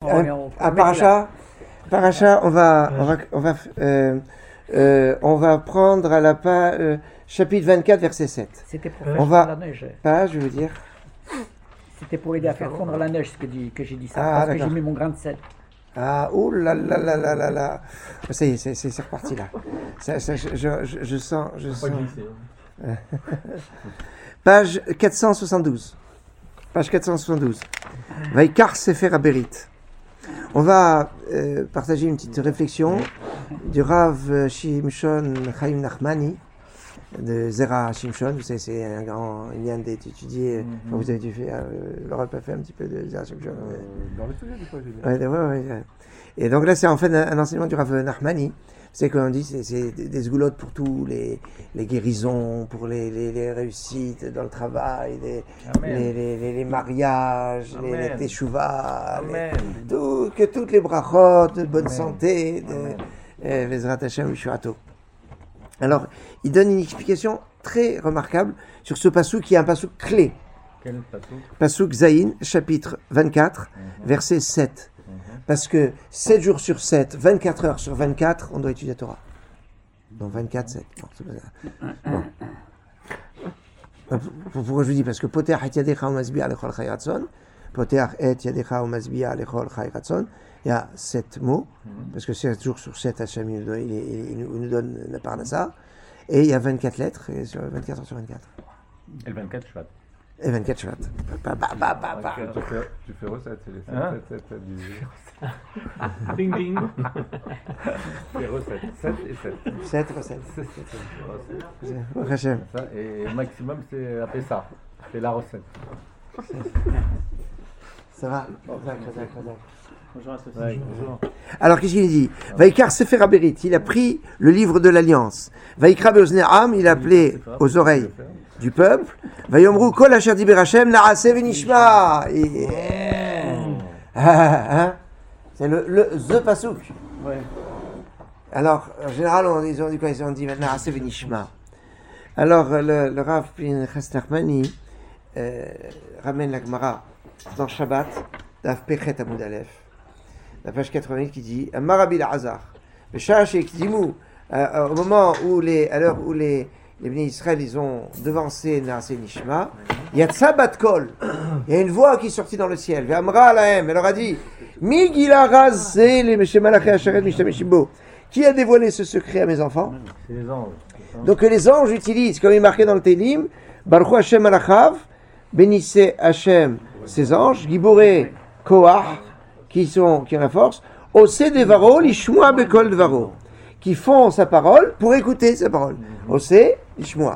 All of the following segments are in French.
à Paracha, on va prendre à la page, chapitre 24, verset 7. C'était pour faire fondre la neige. Page, je veux dire. C'était pour aider à faire fondre la neige que j'ai dit ça, Ah, parce d'accord. que j'ai mis mon grain de sel. Ah, oh là là là là là là. Ça y est, c'est reparti là. Je sens. Page 472. Page 472. Vaikar Sefer Aberit. On va partager une petite réflexion du Rav Shimshon Chaim Nachmani, de Zera Shimshon. Vous savez, c'est un grand lien d'étudier. Vous avez dû faire, l'Europe a fait un petit peu de Zera Shimshon. Dans le sujet, du coup, j'ai dit. Ouais. Et donc là, c'est en fait un enseignement du Rav Nachmani. C'est qu'on dit, c'est des sgoulottes pour tous les guérisons, pour les réussites dans le travail, les mariages, les teshuvah, que toutes les brachot, de bonne santé, les Hashem Yishuato. Alors, il donne une explication très remarquable sur ce passouk qui est un passouk clé. Quel passouk? Passouk Zayin, chapitre 24, verset 7. Parce que 7 jours sur 7, 24 heures sur 24, on doit étudier la Torah. Donc 24, 7. Non, c'est pas ça. Bon. Pourquoi je vous dis? Parce que Poter et Yadecha ou Masbiya lechol chai ratzon. Poter et Yadecha ou Masbiya lechol chai ratzon. Il y a 7 mots. Parce que 7 jours sur 7, Hachem il nous donne la parnassa. Et il y a 24 lettres, et 24 heures sur 24. Et le 24 Shvat. Et 24 Shvat. Tu fais recette, c'est les 7 du... Ding ding. Les recettes, 7 et 7. 7 recettes. Ça, et maximum, c'est à Pessah. C'est la recette. Ça va? Bonjour associé. Bonjour. Alors, qu'est-ce qu'il dit? Vaikar Sefer Aberit, il a pris le livre de l'Alliance. Vaikra Beoznei Am, il a appelé aux oreilles du peuple. Vayomru Kol Asher Diber Hashem Na'aseh V'Nishma. C'est the pasuk. Ouais. Alors, en général, on dit quoi? On dit Na'aseh V'Nishma. Alors, le Rav Pinchas Nachmani ramène la Gemara dans Shabbat, Daf Pechet Amud Aleph, la page 88 qui dit Amarabi Lazar, au moment où à l'heure où les Bnei Israël ils ont devancé Na'aseh Nishma, Yatsa Bat Kol, il y a une voix qui est sortie dans le ciel, Ve'amra Alahem, elle leur a dit Mi Gila Razé le Meshem Malaché Asharet Mishtameshimbo, qui a dévoilé ce secret à mes enfants? C'est les anges. Donc les anges utilisent, comme il est marqué dans le Télim, Baruch Hashem Malachav, bénissez Hashem ses anges, Giboré Koach, qui ont la force, Ose Devaro, Lishmoa Bekol Devaro, qui font sa parole pour écouter sa parole. Ose, Lishmoa.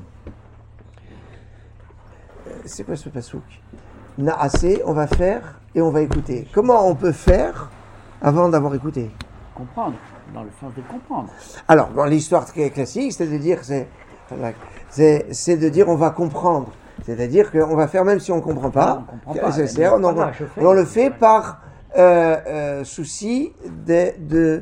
C'est quoi ce pasouk? Na'aseh, on va faire et on va écouter. Comment on peut faire avant d'avoir écouté? Comprendre, dans le sens de comprendre. Alors, dans l'histoire très classique, c'est de dire, c'est de dire on va comprendre. C'est-à-dire qu'on va faire même si on ne comprend pas. On le fait par souci de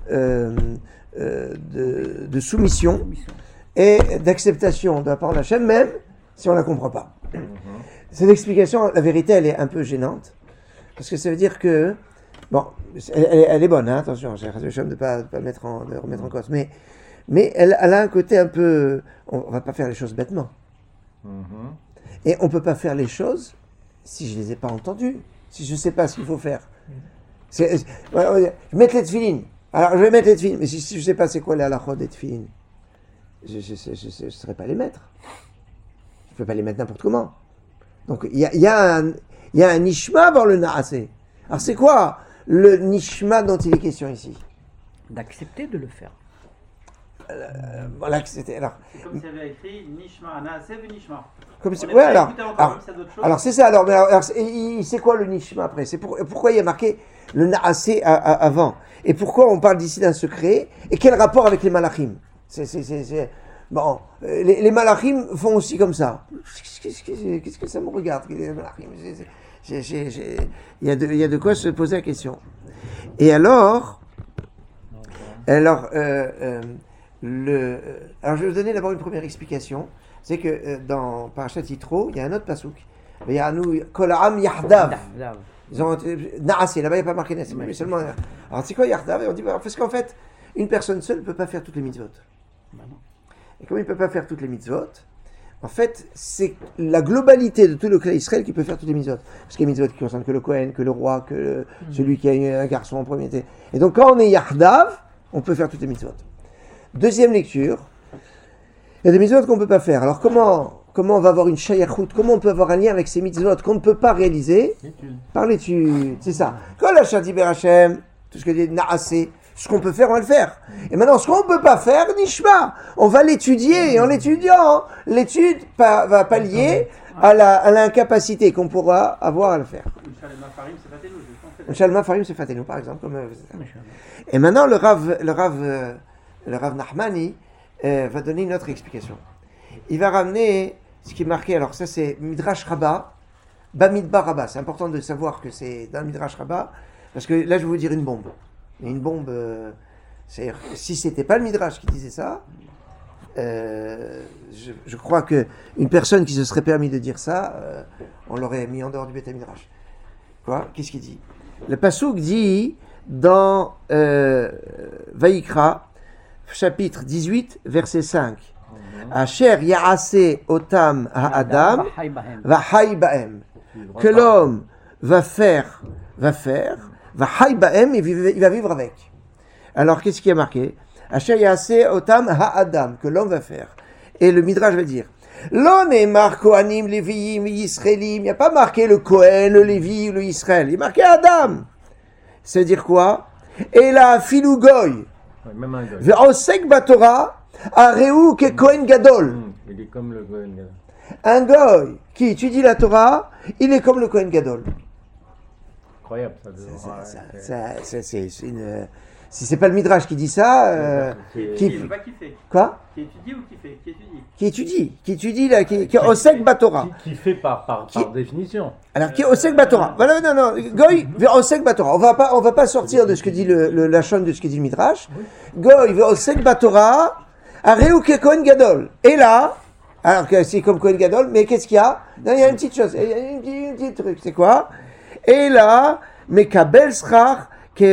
soumission et d'acceptation de la parole d'Hachem, même si on ne la comprend pas. Cette explication, la vérité, elle est un peu gênante. Parce que ça veut dire que, bon, elle est bonne, hein, attention, j'ai Hachem de ne pas remettre en cause. Mais elle a un côté un peu, on ne va pas faire les choses bêtement. Et on ne peut pas faire les choses si je ne les ai pas entendues, si je ne sais pas ce qu'il faut faire. Mettre les tefilines. Alors, je vais mettre les tefilines, mais si je ne sais pas c'est quoi les halachot des tefilines, je ne saurais pas les mettre. Je ne peux pas les mettre n'importe comment. Donc, il y a un nishma avant le na'aseh. Alors, c'est quoi le nishma dont il est question ici? D'accepter de le faire. Voilà, c'était. Alors, C'est comme s'il y avait écrit Nishma, Na'aseh V'Nishma. Alors c'est ça. Alors c'est quoi le nishma après? C'est pourquoi il y a marqué le na'aseh avant? Et pourquoi on parle d'ici d'un secret? Et quel rapport avec les malachim? Bon, les malachim font aussi comme ça. Qu'est-ce que ça me regarde, les malachim? Il y a de quoi se poser la question. Et alors, alors je vais vous donner d'abord une première explication. C'est que dans Parashat Yitro, il y a un autre pasouk. Veyanu kol ha'am yahdav. Ils ont Naasé, là-bas il n'y a pas marqué Naasé, mais seulement. Alors c'est quoi Yardav? Et on dit, parce qu'en fait, une personne seule ne peut pas faire toutes les mitzvot. Et comme il ne peut pas faire toutes les mitzvot, en fait, c'est la globalité de tout le clan Israël qui peut faire toutes les mitzvot. Parce qu'il y a des mitzvot qui concernent que le Kohen, que le roi, que celui qui a un garçon en premier. Et donc quand on est Yardav, on peut faire toutes les mitzvot. Deuxième lecture, il y a des mitzvot qu'on ne peut pas faire. Alors comment on va avoir une shayachut, comment on peut avoir un lien avec ces mitzvot qu'on ne peut pas réaliser? Par l'étude, c'est ça. Quand la Shadi Berachem, tout ce que dit Naasé, ce qu'on peut faire, on va le faire. Et maintenant, ce qu'on ne peut pas faire, Nishma, on va l'étudier. Et en l'étudiant, l'étude va pallier à l'incapacité qu'on pourra avoir à le faire. Shalma Farim, c'est Fatenu, par exemple. Et maintenant, le Rav Nahmani va donner une autre explication. Il va ramener ce qui est marqué, alors ça c'est Midrash Rabbah, Bamidbar Rabbah. C'est important de savoir que c'est dans Midrash Rabbah, parce que là je vais vous dire une bombe. Et une bombe, si c'était pas le Midrash qui disait ça, je crois que une personne qui se serait permis de dire ça, on l'aurait mis en dehors du Beth Midrash. Quoi? Qu'est-ce qu'il dit? Le Passouk dit dans Vaïkra, chapitre 18, verset 5. Asher ya'ase otam ha'adam va hay ba'em. Que l'homme va faire, va hay ba'em, et il va vivre avec. Alors qu'est-ce qui est marqué? Asher ya'ase otam ha'adam, que l'homme va faire. Et le Midrash va dire, l'on est marqué Kohanim, Léviim, Yisraélim. Il n'y a pas marqué le Kohen, le Lévi ou le Israël. Il est marqué Adam. Ça veut dire quoi? Et la filou goy. Ve'osek batora. Areu ke Kohen Gadol. Il est comme le Kohen Gadol. Un goy qui étudie la Torah, il est comme le Kohen Gadol. Incroyable ça. Si c'est pas le Midrash qui dit ça, qui pas qui fait. Quoi? Qui étudie ou qui fait? Qui étudie là, qui est Osek Batora. Qui fait par définition. Alors qui est Osek Batora. Voilà, non, Goy vers Osek Batora. On va pas sortir de ce que dit la chaîne de ce que dit le Midrash. Goy vers Osek Batora. Areu ke Kohen Gadol. Et là, alors que c'est comme Kohen Gadol, mais qu'est-ce qu'il y a? Non, il y a une petite chose, il y a un petit truc, c'est quoi? Et là, Mekabel Schar,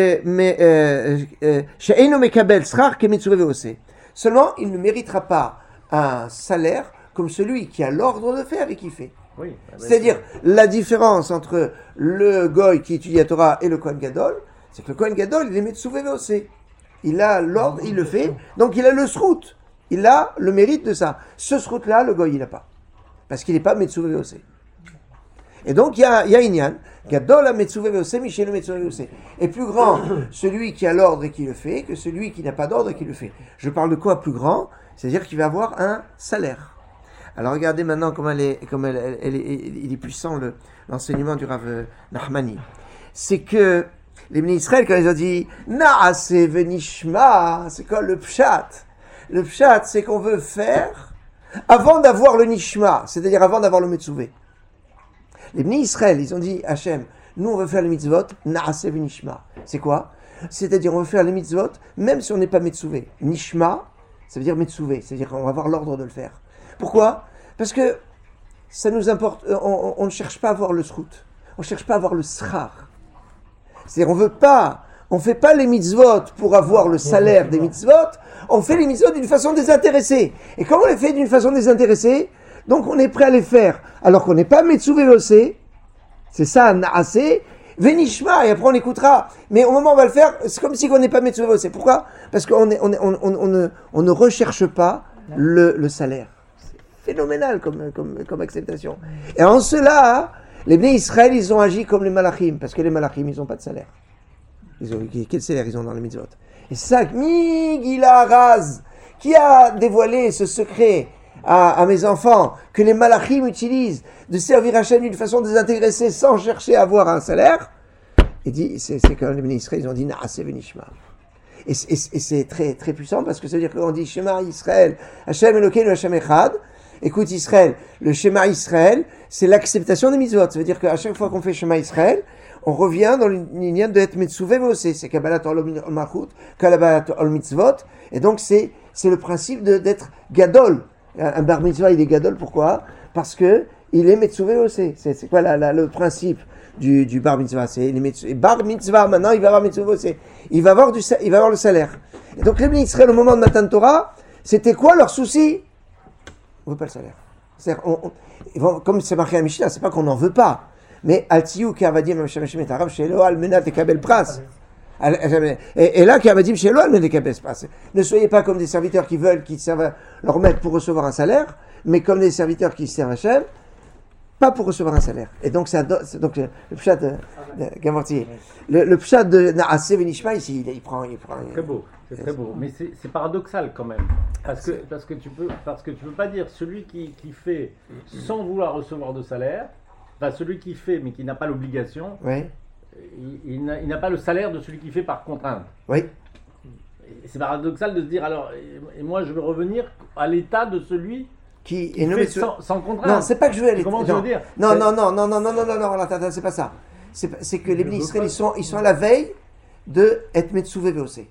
She'eino Mekabel Schar, ke Mitzuvah ve'oseh. Seulement, il ne méritera pas un salaire comme celui qui a l'ordre de faire et qui fait. Oui, c'est-à-dire, la différence entre le Goy qui étudie la Torah et le Kohen Gadol, c'est que le Kohen Gadol, il est Mitzuvah ve'oseh. Il a l'ordre, il le fait, donc il a le srout. Il a le mérite de ça. Ce srout-là, le Goy, il n'a pas. Parce qu'il n'est pas Mitzuvah ve'oseh. Et donc, il y a Inyan, Gadol a Mitzuvah ve'oseh, Michel Mitzuvah ve'oseh. Et plus grand, celui qui a l'ordre et qui le fait, que celui qui n'a pas d'ordre et qui le fait. Je parle de quoi plus grand? C'est-à-dire qu'il va avoir un salaire. Alors, regardez maintenant comment il est puissant, l'enseignement du Rav Nahmani. C'est que les Bnei Israël, quand ils ont dit Naaseh venishma, c'est quoi le pshat? Le pshat, c'est qu'on veut faire avant d'avoir le nishma, c'est-à-dire avant d'avoir le metzouvé. Les Bnei Israël, ils ont dit Hachem, nous on veut faire les mitzvot, Naaseh venishma. C'est quoi? C'est-à-dire on veut faire les mitzvot même si on n'est pas metzouvé. Nishma, ça veut dire metzouvé, c'est-à-dire qu'on va avoir l'ordre de le faire. Pourquoi? Parce que ça nous importe, on ne cherche pas à avoir le srout, on ne cherche pas à avoir le schar. C'est-à-dire, on fait pas les mitzvot pour avoir le salaire des mitzvot, on fait les mitzvot d'une façon désintéressée. Et comme on les fait d'une façon désintéressée, donc on est prêt à les faire, alors qu'on n'est pas Mitzuvah ve'oseh, c'est ça, Naaseh, Venishma, et après on écoutera. Mais au moment où on va le faire, c'est comme si on n'est pas Mitzuvah ve'oseh. Pourquoi? Parce qu'on ne recherche pas le salaire. C'est phénoménal comme acceptation. Et en cela, les Bnei Israël, ils ont agi comme les Malachim, parce que les Malachim, ils n'ont pas de salaire. Quel salaire ils ont dans les mitzvot? Et c'est ça, Migila Raz, qui a dévoilé ce secret à mes enfants, que les Malachim utilisent, de servir Hachem d'une façon désintéressée, sans chercher à avoir un salaire. Et dit, c'est quand les Bnei Israël, ils ont dit, Naaseh venishma. Et c'est très, très puissant, parce que ça veut dire qu'on dit, Shema Israël, Hachem Elokeinu Hachem Echad. Écoute Israël, le Shema Israël, c'est l'acceptation des mitzvot. Ça veut dire qu'à chaque fois qu'on fait Shema Israël, on revient dans l'union d'être Mitzuvah ve'oseh. C'est Kabbalat ol malchut, Kabbalat ol mitzvot. Et donc c'est le principe d'être Gadol. Un bar mitzvah, il est Gadol, pourquoi? Parce que il est Mitzuvah ve'oseh. C'est quoi le principe du bar mitzvah. Et bar mitzvah, maintenant, il va avoir mitzvah aussi. Il va avoir le salaire. Et donc, les Bnei Israël, au moment de Matan Torah, c'était quoi leur souci? On ne veut pas le salaire. C'est-à-dire, comme c'est marqué à la Mishnah, c'est pas qu'on n'en veut pas. Mais Altiou qui avait dit, et là, qui avait dit, ne soyez pas comme des serviteurs qui veulent qu'ils servent leur maître pour recevoir un salaire, mais comme des serviteurs qui servent Hachem, pas pour recevoir un salaire. Et donc, donc le pshat de Gamorti, le pshat de Naaseh Venishma, ici, il prend. Très beau, c'est très beau. Mais c'est paradoxal quand même. Parce que tu peux pas dire celui qui fait sans vouloir recevoir de salaire, enfin celui qui fait mais qui n'a pas l'obligation, Oui. il n'a pas le salaire de celui qui fait par contrainte. Oui. C'est paradoxal de se dire alors, et moi je veux revenir à l'état de celui Qui fait sans contrainte. Non, c'est pas que je veux aller. Comment tu veux dire? Non, attends, c'est pas ça. C'est que les Bnei Israël, ils sont à la veille de être Metsuvé VOC.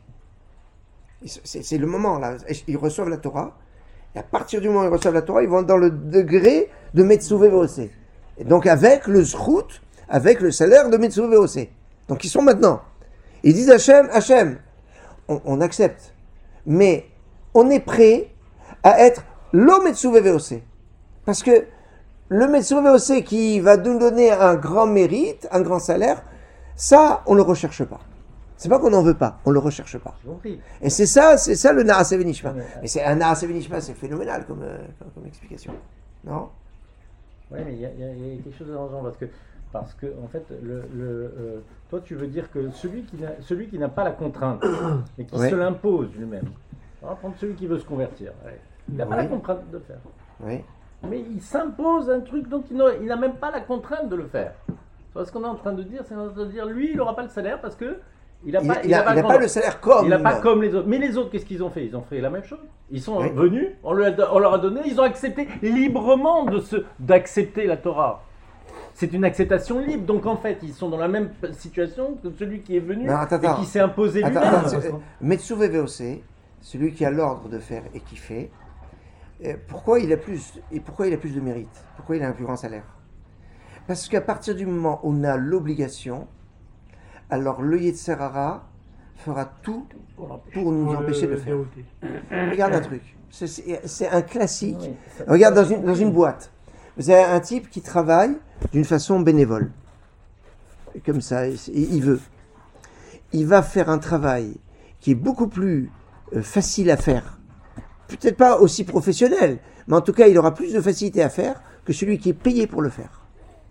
C'est le moment là. Ils reçoivent la Torah. Et à partir du moment où ils reçoivent la Torah, ils vont dans le degré de Metsuvé VOC. Et donc avec le zchut, avec le salaire de Metsuvé VOC. Donc ils sont maintenant. Ils disent Hachem, on accepte. Mais on est prêt à être l'homme Metsuvé VOC. Parce que le Metsuvé VOC qui va nous donner un grand mérite, un grand salaire, ça, on ne le recherche pas. C'est pas qu'on n'en veut pas, on ne le recherche pas. Et c'est ça le Naaseh Venishma. Mais c'est un Naaseh Venishma, c'est phénoménal comme explication. Non? Oui, mais il y a quelque chose d'arrangeant parce que en fait, toi tu veux dire que celui qui n'a pas la contrainte et qui se l'impose lui-même, on va prendre celui qui veut se convertir, il n'a pas la contrainte de le faire. Oui. Mais il s'impose un truc dont il n'a même pas la contrainte de le faire. Ce qu'on est en train de dire, c'est de dire lui, il n'aura pas le salaire parce que il n'a pas le salaire comme. Il n'a pas comme les autres. Mais les autres, qu'est-ce qu'ils ont fait? Ils ont fait la même chose. Ils sont venus, on leur a donné, ils ont accepté librement d'accepter la Torah. C'est une acceptation libre. Donc en fait, ils sont dans la même situation que celui qui est venu et qui s'est imposé lui-même. Metsuvé VOC, celui qui a l'ordre de faire et qui fait, pourquoi il a plus de mérite? Pourquoi il a un plus grand salaire? Parce qu'à partir du moment où on a l'obligation, alors le Yetzer Hara fera tout pour nous empêcher de le faire. Regarde un truc, c'est un classique. Regarde dans une boîte, vous avez un type qui travaille d'une façon bénévole. Comme ça, il veut. Il va faire un travail qui est beaucoup plus facile à faire. Peut-être pas aussi professionnel, mais en tout cas, il aura plus de facilité à faire que celui qui est payé pour le faire.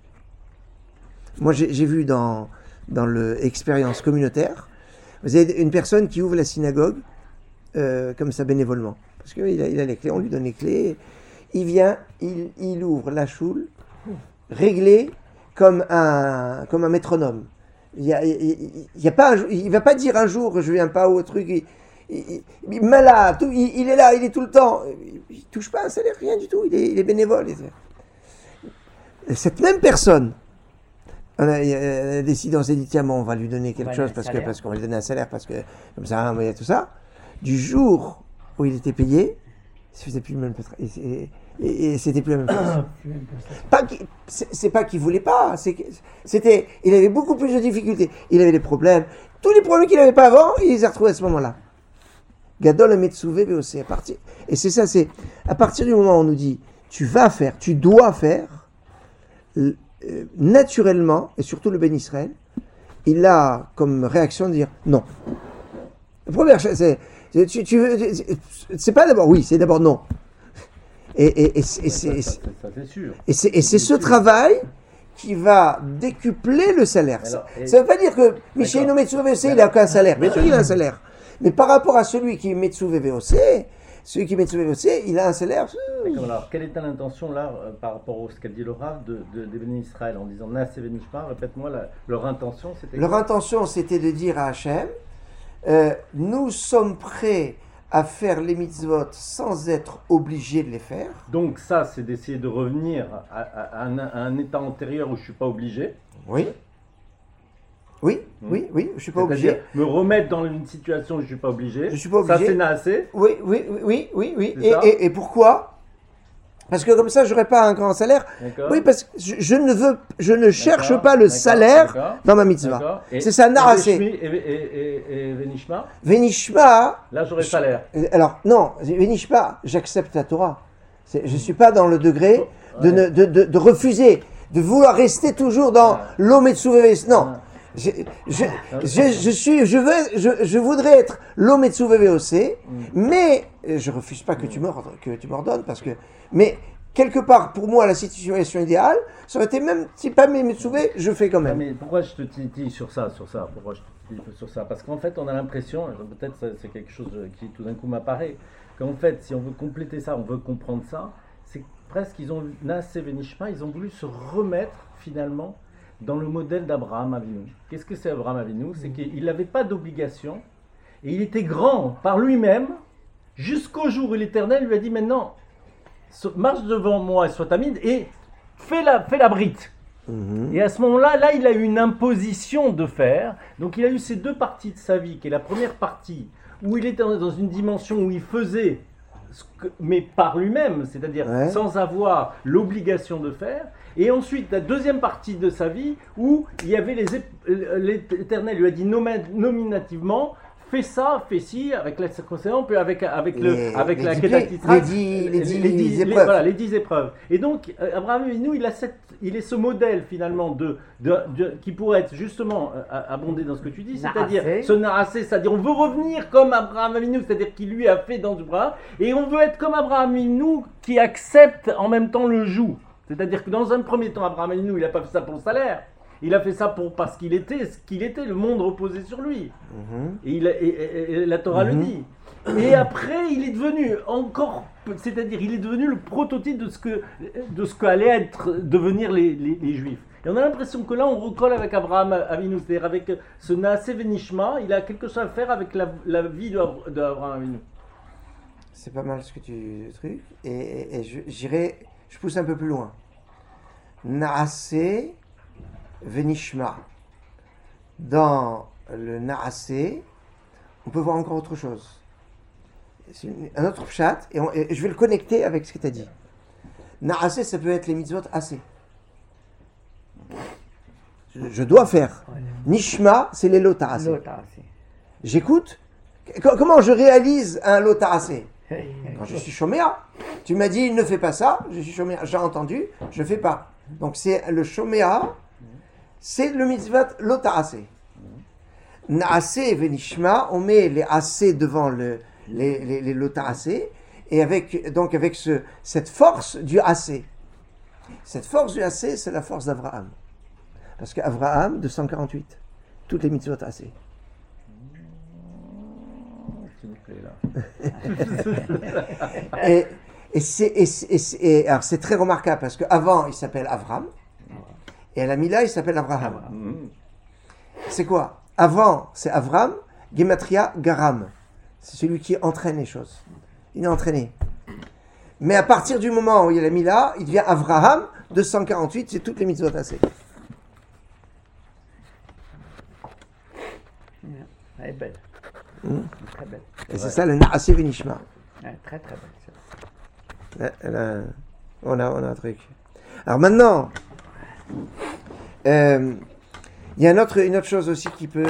Moi, j'ai vu dans l'expérience communautaire, vous avez une personne qui ouvre la synagogue comme ça bénévolement. Parce qu'il a les clés, on lui donne les clés. Il vient, il ouvre la choule, réglé comme un métronome. Il va pas dire un jour je viens pas au truc. Il est malade, il est là, il est tout le temps. Il touche pas un salaire, rien du tout. Il est bénévole. Cette même personne, on a décidé, on s'est dit tiens, bon, on va lui donner quelque chose parce qu'on va lui donner un salaire parce que comme ça, il y a tout ça. Du jour où il était payé, c'était plus le même et c'était plus la même chose. C'est pas qu'il voulait pas, il avait beaucoup plus de difficultés. Il avait des problèmes, tous les problèmes qu'il n'avait pas avant, il les a retrouvés à ce moment-là. Gadol Metsuvé VOC à partir. Et c'est ça, c'est à partir du moment où on nous dit tu dois faire, naturellement, et surtout le Ben Israël, il a comme réaction de dire non. La première chose, c'est pas d'abord oui, c'est d'abord non. Et c'est sûr. Et c'est ce travail qui va décupler le salaire. Ça ne veut pas dire que Michel Metsuvé VOC, il n'a aucun salaire. Bien sûr, il a un salaire. Mais par rapport à celui qui est Metsuvé VOC, il a un salaire. Alors, quelle était l'intention là par rapport à ce qu'a dit le Rav de Béni Israël en disant Naaseh Venishma? Répète-moi leur intention. Leur intention, c'était de dire à Hachem, nous sommes prêts à faire les mitzvot sans être obligés de les faire. Donc ça, c'est d'essayer de revenir à un état antérieur où je ne suis pas obligé. Oui, je ne suis pas obligé. Me remettre dans une situation où je ne suis pas obligé. Je suis pas obligé. Ça, c'est Naaseh. Oui. Et pourquoi? Parce que comme ça, j'aurais pas un grand salaire. D'accord. Oui, parce que je ne cherche D'accord, pas le d'accord, salaire d'accord. dans ma mitzvah. D'accord. Et- C'est ça, et narasé. Et Venishma, Venishma, là j'aurais salaire. alors non, Venishma, j'accepte la Torah. Je suis pas dans le degré Ouais. de refuser, de vouloir rester toujours dans l'homme et Non. Je voudrais être l'homme et mais je refuse pas que tu m'ordonnes parce que, mais quelque part pour moi la situation idéale, ça aurait été même si pas mes Metsuvé, je fais quand Non, même. mais pourquoi je te titille sur ça, pourquoi je te titille sur ça? Parce qu'en fait, on a l'impression, peut-être c'est quelque chose qui tout d'un coup m'apparaît, qu'en fait, si on veut compléter ça, on veut comprendre ça, c'est presque qu'ils ont Naaseh Venishma, ils ont voulu se remettre finalement dans le modèle d'Abraham Avinu. Qu'est-ce que c'est Abraham Avinu? C'est qu'il n'avait pas d'obligation et il était grand par lui-même jusqu'au jour où l'Éternel lui a dit maintenant marche devant moi et sois tamide et fais la brite. Et à ce moment-là, il a eu une imposition de faire. Donc il a eu ces deux parties de sa vie, qui est la première partie où il était dans une dimension où il faisait, mais par lui-même, c'est-à-dire sans avoir l'obligation de faire. Et ensuite, la deuxième partie de sa vie où il y avait l'Éternel lui a dit nominativement, fais ça, fais ci, avec la circoncision, puis avec la Kedat Yitzhak, les 10 épreuves. Voilà, les 10 épreuves. Et donc, Abraham Avinu, il est ce modèle finalement qui pourrait être justement abondé dans ce que tu dis, c'est-à-dire ce narasé, c'est-à-dire on veut revenir comme Abraham Avinu, c'est-à-dire qu'il lui a fait dans du bras, et on veut être comme Abraham Avinu qui accepte en même temps le joug. C'est-à-dire que dans un premier temps, Abraham Avinu, il n'a pas fait ça pour le salaire. Il a fait ça parce qu'il était ce qu'il était, le monde reposait sur lui. Et la Torah le dit. Et après, il est devenu encore, c'est-à-dire il est devenu le prototype de ce qu'allaient devenir les Juifs. Et on a l'impression que là, on recolle avec Abraham Avinu, c'est-à-dire avec ce Naaseh Venishma, il a quelque chose à faire avec la vie d'Abraham Avinu. C'est pas mal ce que tu trucs. Et je pousse un peu plus loin. Naaseh Venishma. Dans le Naaseh, on peut voir encore autre chose. C'est un autre pshat, et je vais le connecter avec ce que tu as dit. Naaseh, ça peut être les mitzvot assez. Je dois faire. Nishma, c'est les lotaraseh. J'écoute. Comment je réalise un lotaraseh? Quand je suis shoméa, tu m'as dit ne fais pas ça, je suis shoméa, j'ai entendu, je fais pas. Donc c'est le shoméa, c'est le mitzvot lotaraseh. Naaseh venishma, on met les assez devant les lotaraseh, et avec cette force du assez. Cette force du assez, c'est la force d'Abraham. Parce qu'Abraham, 248, toutes les mitzvot assez. Alors c'est très remarquable parce qu'avant il s'appelle Avram et à la Mila il s'appelle Abraham. C'est quoi? Avant c'est Avram, Gematria Garam. C'est celui qui entraîne les choses. Il est entraîné. Mais à partir du moment où il y a la Mila, il devient Avraham, 248, c'est toutes les mitzvot assez. Elle est belle. Très belle. Et c'est ça le Naaseh Venishma. Très très belle. Là, on a un truc. Alors maintenant, il y a une autre chose aussi qui peut,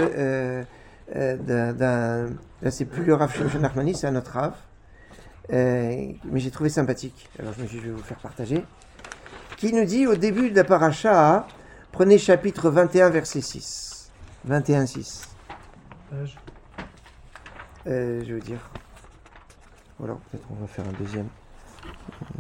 là c'est plus le Rav Shimshon Nachmani, c'est un autre Rav, mais j'ai trouvé sympathique. Alors je me suis dit, je vais vous faire partager. Qui nous dit au début de la paracha, prenez chapitre 21 verset 6. 21 6. Je veux dire. Ou alors peut-être on va faire un deuxième.